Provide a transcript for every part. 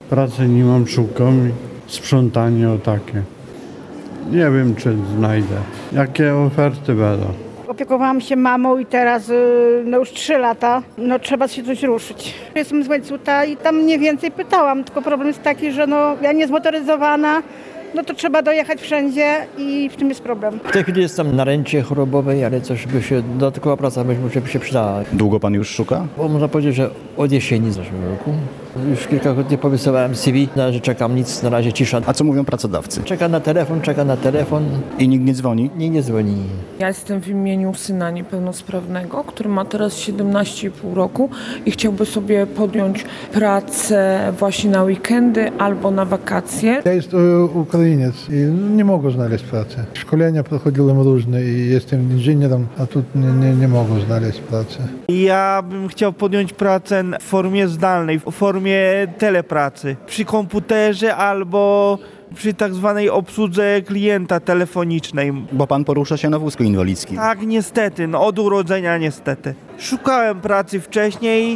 Pracy nie mam, szukam. Sprzątanie o takie. Nie wiem, czy znajdę. Jakie oferty będą. Opiekowałam się mamą i teraz już 3 lata. Trzeba się coś ruszyć. Jestem z Łańcuta i tam mniej więcej pytałam, tylko problem jest taki, że ja nie zmotoryzowana, to trzeba dojechać wszędzie i w tym jest problem. W tej chwili jestem na rencie chorobowej, ale coś by się, dodatkowa praca by się przydała. Długo pan już szuka? Bo można powiedzieć, że od jesieni zeszłego roku. Już kilkakrotnie powysyłałem CV, na razie czekam, nic, na razie cisza. A co mówią pracodawcy? Czeka na telefon. I nikt nie dzwoni? Nikt nie dzwoni. Ja jestem w imieniu syna niepełnosprawnego, który ma teraz 17,5 roku i chciałby sobie podjąć pracę właśnie na weekendy albo na wakacje. Ja jestem Ukrainiec i nie mogę znaleźć pracy. Szkolenia prochodziłem różne i jestem inżynierem, a tu nie mogę znaleźć pracy. Ja bym chciał podjąć pracę w formie zdalnej, w formie telepracy. Przy komputerze albo przy tak zwanej obsłudze klienta telefonicznej. Bo pan porusza się na wózku inwalidzkim. Tak, niestety, od urodzenia niestety. Szukałem pracy wcześniej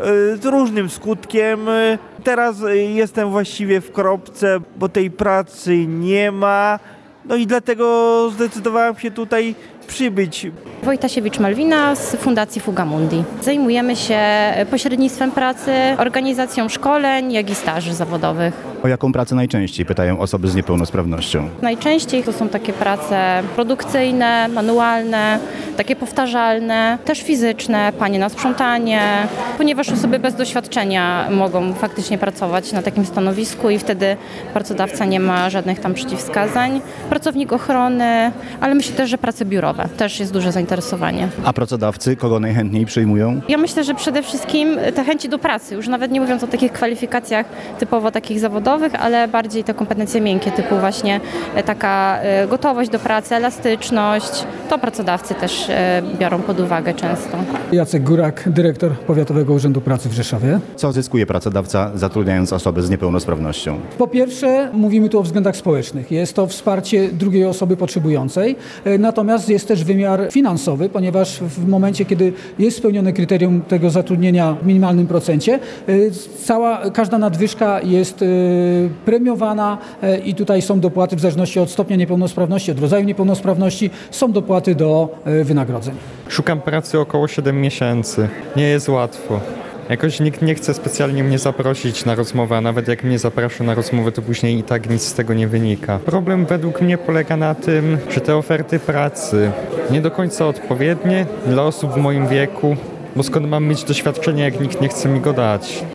z różnym skutkiem. Teraz jestem właściwie w kropce, bo tej pracy nie ma. I dlatego zdecydowałem się tutaj przybyć. Wojtasiewicz Malwina z Fundacji Fugamundi. Zajmujemy się pośrednictwem pracy, organizacją szkoleń, jak i staży zawodowych. O jaką pracę najczęściej pytają osoby z niepełnosprawnością? Najczęściej to są takie prace produkcyjne, manualne, takie powtarzalne, też fizyczne, panie na sprzątanie, ponieważ osoby bez doświadczenia mogą faktycznie pracować na takim stanowisku i wtedy pracodawca nie ma żadnych tam przeciwwskazań. Pracownik ochrony, ale myślę też, że prace biurowe. Też jest duże zainteresowanie. A pracodawcy kogo najchętniej przyjmują? Ja myślę, że przede wszystkim te chęci do pracy, już nawet nie mówiąc o takich kwalifikacjach typowo takich zawodowych, ale bardziej te kompetencje miękkie, typu właśnie taka gotowość do pracy, elastyczność, to pracodawcy też biorą pod uwagę często. Jacek Górak, dyrektor Powiatowego Urzędu Pracy w Rzeszowie. Co zyskuje pracodawca, zatrudniając osobę z niepełnosprawnością? Po pierwsze, mówimy tu o względach społecznych. Jest to wsparcie drugiej osoby potrzebującej, natomiast jest też wymiar finansowy, ponieważ w momencie, kiedy jest spełnione kryterium tego zatrudnienia w minimalnym procencie, każda nadwyżka jest premiowana i tutaj są dopłaty w zależności od stopnia niepełnosprawności, od rodzaju niepełnosprawności, są dopłaty do wynagrodzeń. Szukam pracy około 7 miesięcy. Nie jest łatwo. Jakoś nikt nie chce specjalnie mnie zaprosić na rozmowę, a nawet jak mnie zaprasza na rozmowę, to później i tak nic z tego nie wynika. Problem według mnie polega na tym, że te oferty pracy nie do końca odpowiednie dla osób w moim wieku, bo skąd mam mieć doświadczenie, jak nikt nie chce mi go dać.